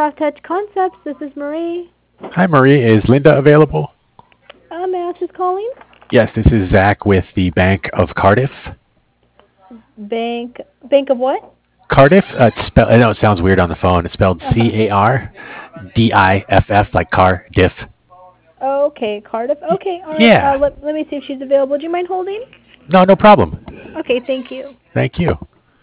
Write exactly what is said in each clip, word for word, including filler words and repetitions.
Soft Touch Concepts. This is Marie. Hi, Marie. Is Linda available? Uh, may I ask who's calling? Yes, this is Zach with the Bank of Cardiff. Bank. Bank of what? Cardiff. Uh, it's spell- I know it sounds weird on the phone. It's spelled Uh-huh. C A R D I F F, like Cardiff. Okay, Cardiff. Okay, all right. Yeah. Uh, let, let me see if she's available. Do you mind holding? No, no problem. Okay, thank you. Thank you.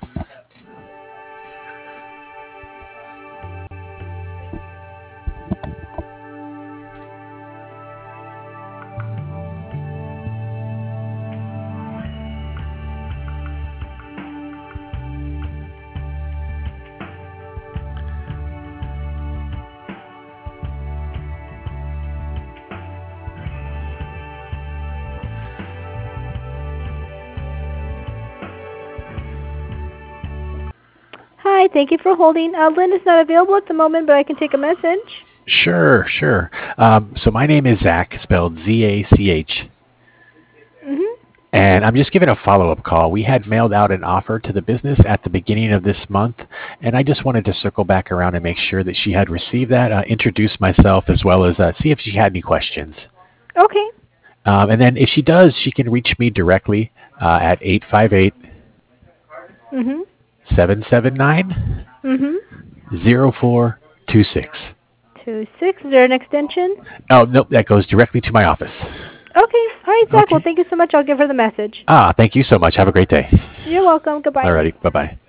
Hi, thank you for holding. Uh, Lynn is not available at the moment, but I can take a message. Sure, sure. Um, so my name is Zach, spelled Z A C H. Mm-hmm. And I'm just giving a follow-up call. We had mailed out an offer to the business at the beginning of this month, and I just wanted to circle back around and make sure that she had received that, uh, introduce myself, as well as uh, see if she had any questions. Okay. Um, and then if she does, she can reach me directly uh, at eight five eight, Mm-hmm. seven seven nine, Mm-hmm. zero four two six. Two six. Is there an extension? Oh, nope, that goes directly to my office. Okay. All right, Zach. Okay. Well, thank you so much. I'll give her the message. Ah, thank you so much. Have a great day. You're welcome. Goodbye. Alrighty, bye-bye.